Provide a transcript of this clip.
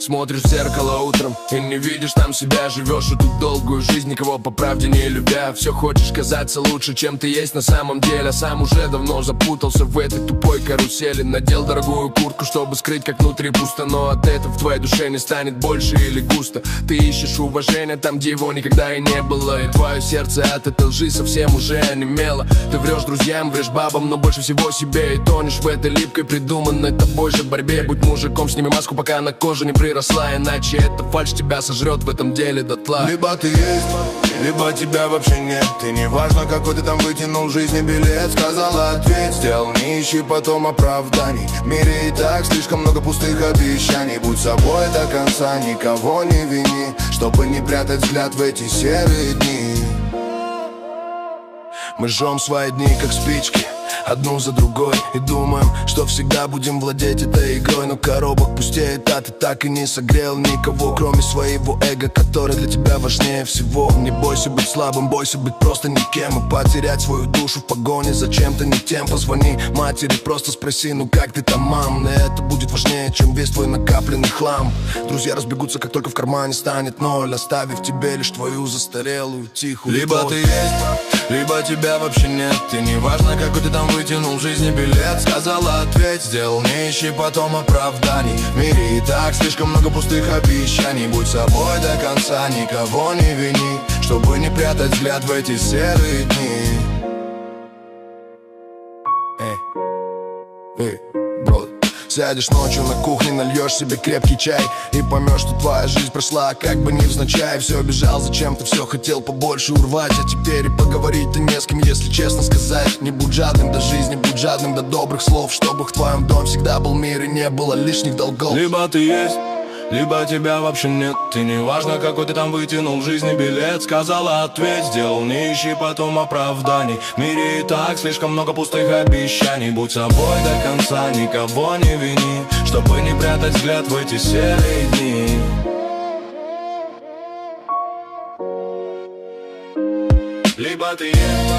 Смотришь в зеркало утром и не видишь там себя. Живешь эту долгую жизнь, никого по правде не любя. Все хочешь казаться лучше, чем ты есть на самом деле. А сам уже давно запутался в этой тупой карусели. Надел дорогую куртку, чтобы скрыть, как внутри пусто. Но от этого в твоей душе не станет больше или густо. Ты ищешь уважения там, где его никогда и не было. И твое сердце от этой лжи совсем уже онемело. Ты врешь друзьям, врешь бабам, но больше всего себе. И тонешь в этой липкой, придуманной тобой же борьбе. Будь мужиком, сними маску, пока на коже не приросла. Иначе эта фальшь тебя сожрет в этом деле дотла. Либо ты есть, либо тебя вообще нет. И не важно, какой ты там вытянул в жизни билет. Сказала ответь, сделал, не ищи потом оправданий. В мире и так слишком много пустых обещаний. Будь собой до конца, никого не вини, чтобы не прятать взгляд в эти серые дни. Мы жжем свои дни, как спички, одну за другой, и думаем, что всегда будем владеть этой игрой. Но коробок пустеет, а ты так и не согрел никого, кроме своего эго, которое для тебя важнее всего. Не бойся быть слабым, бойся быть просто никем и потерять свою душу в погоне за чем-то не тем. Позвони матери, просто спроси, ну как ты там, мам? Это будет важнее, чем весь твой накопленный хлам. Друзья разбегутся, как только в кармане станет ноль, оставив тебе лишь твою застарелую тихую Либо боль. ты есть, либо тебя вообще нет. И не важно, какой ты там вытянул в жизни билет. Сказала ответь, сделал, не ищи потом оправданий. В мире и так слишком много пустых обещаний. Будь собой до конца, никого не вини, чтобы не прятать взгляд в эти серые дни. Эй, брат. Сядешь ночью на кухне, нальешь себе крепкий чай и поймешь, что твоя жизнь прошла как бы невзначай. Все бежал зачем-то, все хотел побольше урвать, а теперь и поговорить-то не с кем, если честно сказать. Не будь жадным до жизни, будь жадным до добрых слов, чтобы в твоем доме всегда был мир и не было лишних долгов. Либо ты есть, либо тебя вообще нет. И не важно, какой ты там вытянул в жизни билет. Сказала ответь, сделал, не ищи потом оправданий. В мире и так слишком много пустых обещаний. Будь собой до конца, никого не вини, чтобы не прятать взгляд в эти серые дни. Либо ты есть,